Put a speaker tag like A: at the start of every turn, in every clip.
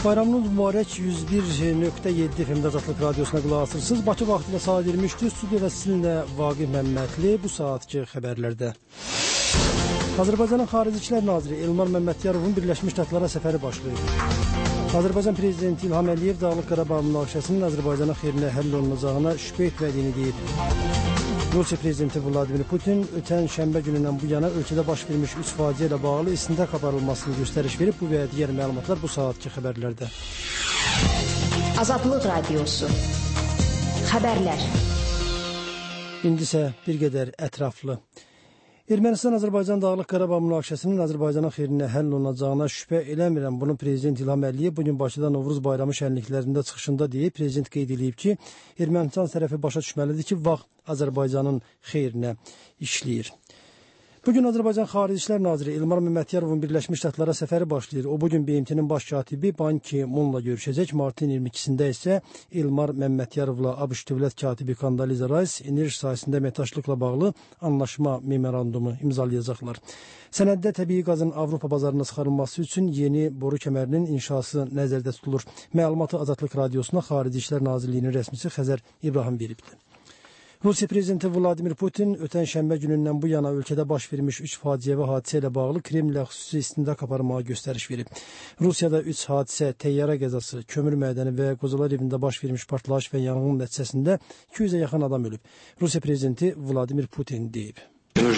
A: Bayramınız mübarək 101.7 FM'də Azadlıq Radiosuna qulaq asırsınız. Bakı vaxtilə saat 23-dür. Studiyada sizinlə Vaqif Məmmədli bu saatki xəbərlərdə. Azərbaycanın Xarici İşlər Naziri Elmar Məmmədyarovun Birləşmiş Ştatlara səfəri başlayıb. Azərbaycan Prezidenti İlham Əliyev Dağlıq Qarabağ münaqişəsinin Azərbaycanın xeyrinə həll olunacağına şübhə etmədiyini deyib. Rusiya Prezidenti Vladimir Putin ötən şənbə günündən bu yana ölkədə baş vermiş 3 faciə ilə bağlı istintaq aparılmasını göstəriş verib. Bu və digər məlumatlar bu saatki xəbərlərdə.
B: Azadlıq Radiosu xəbərlər.
A: İndi isə bir qədər ətraflı. Ermənistan-Azərbaycan Dağlıq Qarabağ münaqişəsinin Azərbaycanın xeyrinə həll olunacağına şübhə eləmirəm. Bunu Prezident İlham Əliyev bugün Bakıda Novruz bayramı şənliklərində çıxışında deyib. Prezident qeyd edib ki, Ermənistan tərəfi başa düşməlidir ki, vaxt Azərbaycanın xeyrinə işləyir. Bugün Azərbaycan Xarici İşlər Naziri Elmar Məmmədyarovun Birləşmiş Ştatlara səfəri başlayır. O bugün BMT-nin baş katibi Ban Ki-munla görüşəcək. Martın 22-sində isə Elmar Məmmədyarovla ABŞ dövlət katibi Kondoliza Rice enerji sahəsində əməkdaşlıqla bağlı anlaşma memorandumu imzalayacaqlar. Sənəddə təbii qazın Avropa bazarına çıxarılması üçün yeni boru kəmərinin inşası nəzərdə tutulur. Məlumatı Azadlıq Radiosuna Xarici İşlər Nazirliyinin rəsmisi Xəzər İbrahim veribdir. Rusiya Prezidenti Vladimir Putin ötən şənbə günündən bu yana ölkədə baş vermiş 3 faciəvi hadisə ilə bağlı Kremlə xüsusi istintaq aparmağa göstəriş verib. Rusiyada 3 hadisə, təyyarə qəzası, kömür mədəni və qozalar evində baş vermiş partlayış və yanğın nəticəsində 200-ə yaxın adam ölüb. Rusiya Prezidenti Vladimir Putin deyib. Bu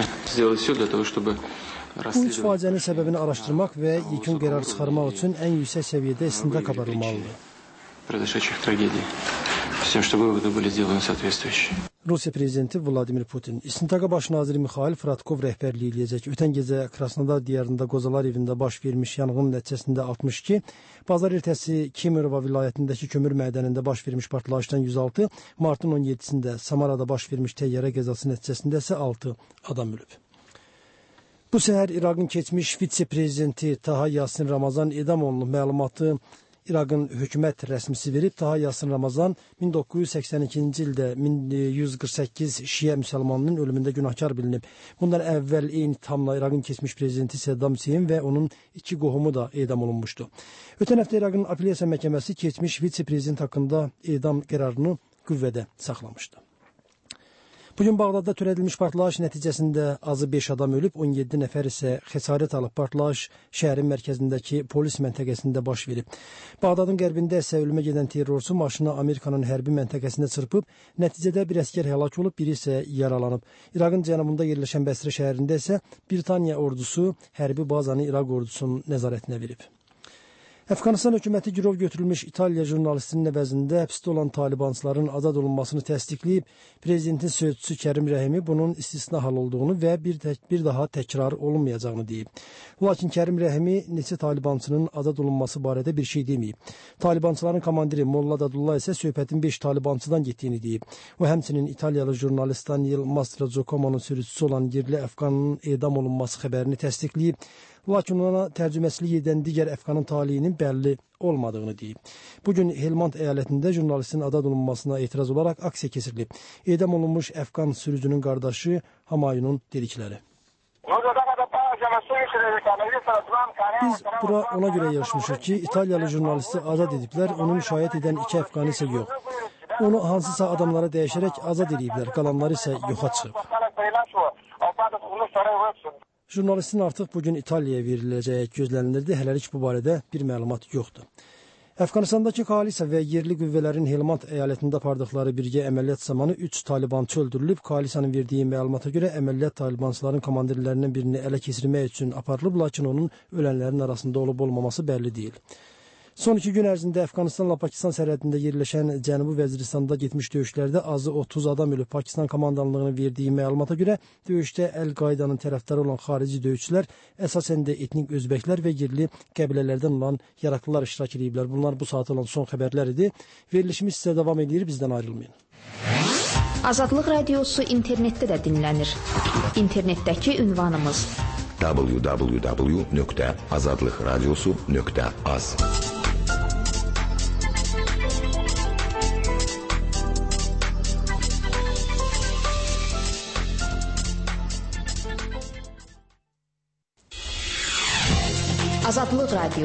A: 3 faciənin səbəbini araşdırmaq və yekun qərar çıxarmaq üçün ən yüksək səviyyədə istintaq aparılmalıdır. Rusiya Prezidenti Vladimir Putin İstintaqa Baş naziri Mixail Fradkov rəhbərliyi eləyəcək. Ötən gecə Krasnodar diyarında qozalar evində baş vermiş yanğın nəticəsində 62, bazar ertəsi Kemerova vilayətindəki kömür mədənində baş vermiş partlayışdan 106, martın 17-sində Samarada baş vermiş təyyarə qəzası nəticəsində isə 6 adam ölüb. Bu səhər İraqın keçmiş vitse-prezidenti Taha Yasin Ramazan edam olunub. Məlumatı İraqın hökumət rəsmisi verib. Taha Yasin Ramazan 1982-ci ildə 1148 şiə müsəlmanının ölümündə günahkar bilinib. Bundan əvvəl eyni tamla İraqın keçmiş prezidenti Saddam Hüseyn və onun 2 qohumu da edam olunmuşdu. Ötən həftə İraqın apellyasiya məhkəməsi keçmiş vitse-prezident haqqında edam qərarını qüvvədə saxlamışdı. Bugün Bağdadda törədilmiş partlayış nəticəsində azı 5 adam ölüb, 17 nəfər isə xəsarət alıb. Partlayış şəhərin mərkəzindəki polis məntəqəsində baş verib. Bağdadın qərbində isə ölümə gedən terrorçu maşını Amerikanın hərbi məntəqəsində çırpıb, nəticədə bir əsgər həlak olub, biri isə yaralanıb. İraqın cənubunda yerləşən Bəsrə şəhərində isə Britaniya ordusu hərbi bazanı İraq ordusunun nəzarətinə verib. Əfqanistan hökuməti girov götürülmüş İtaliya jurnalistinin əvəzində həbsdə olan talibançıların azad olunmasını təsdiqləyib. Prezidentin sözçüsü Kərim Rəhimi bunun istisna hal olduğunu və bir daha təkrar olunmayacağını deyib. Lakin Kərim Rəhimi neçə talibançının azad olunması barədə bir şey deməyib. Talibançıların komandiri Molla Dadullah isə söhbətin 5 talibançıdan getdiyini deyib. O həmçinin İtaliyalı jurnalist Daniel Mastrogiacomo'nun sürücüsü olan yerli Əfqanın edam olunması xəbərini təsdiqləyib. Lakin ona tərcüməsilik edən digər Əfqanın taleyinin bəlli olmadığını deyib. Bugün Helmand əyalətində jurnalistin azad olunmasına etiraz olaraq aksiya keçirilib. Edam olunmuş Əfqan sürücünün qardaşı Hamayunun dedikləri. Biz bura ona görə yarışmışıq ki, İtaliyalı jurnalisti azad ediblər, onu müşayiət edən 2 Əfqani isə yox. Onu hansısa adamlara dəyişərək azad ediblər, qalanları isə yoxa çıxıb. Jurnalistin artıq bugün İtaliyaya veriləcəyi gözlənilirdi. Hələlik bu barədə bir məlumat yoxdur. Əfqanistandakı koalisiya və yerli qüvvələrin Helmand əyalətində apardıqları birgə əməliyyat zamanı 3 talibançı öldürülüb. Koalisiyanın verdiyi məlumata görə əməliyyat talibançıların komandirlərindən birini ələ keçirmək üçün aparılıb, lakin onun ölənlərin arasında olub-olmaması bəlli deyil. Son 2 gün ərzində Əfqanistanla Pakistan sərhədində yerləşən Cənubi Vəziristanda getmiş döyüşlərdə azı 30 adam ölüb. Pakistan komandanlığının verdiyi məlumata görə döyüşdə Əl-Qaidanın tərəfdarı olan xarici döyüşçülər əsasən də etnik özbəklər və yerli qəbilələrdən olan yaraqlılar iştirak ediblər. Bunlar bu saat olan son xəbərlər idi. Verilişimiz sizə davam edir, bizdən ayrılmayın.
B: Azadlıq Radiosu internetdə də dinlənir. İnternetdəki ünvanımız www.azadlıqradiosu.az Azadlıq Radiosu